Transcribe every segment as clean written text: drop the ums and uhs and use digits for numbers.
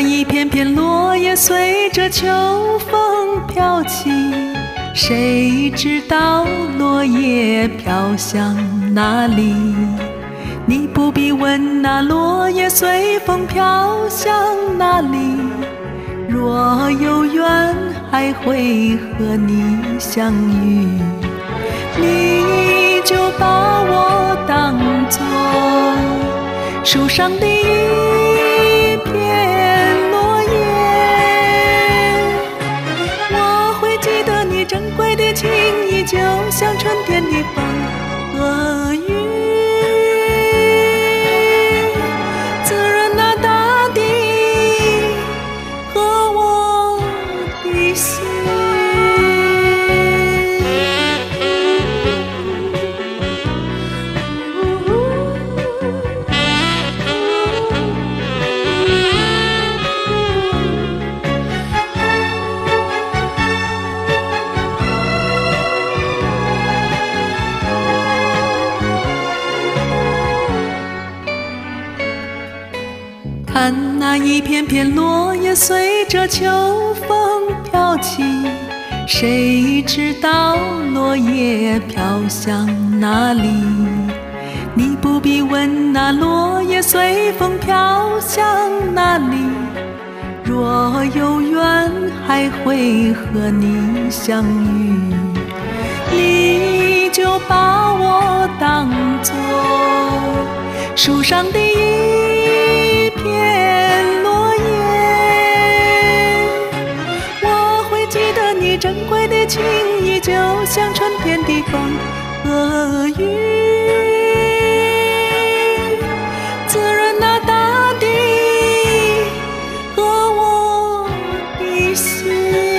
一片片落叶随着秋风飘起，谁知道落叶飘向哪里？你不必问那落叶随风飘向哪里，若有缘还会和你相遇，你就把我当作树上的一片落叶。我会记得你珍贵的情谊，就像春天的风和雨，滋润那大地和我的心。看那一片片落叶随着秋风飘起，谁知道落叶飘向哪里？你不必问那落叶随风飘向哪里，若有缘还会和你相遇，你就把我当作树上的一片落叶。我会记得你珍贵的情谊，就像春天的风和雨，滋润那大地和我的心。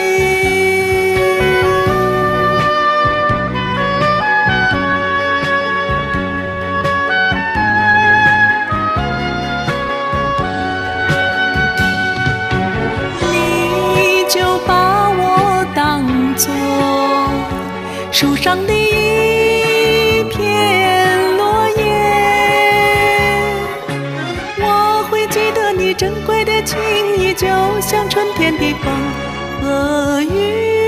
树上的一片落叶，我会记得你珍贵的情谊，就像春天的风和雨。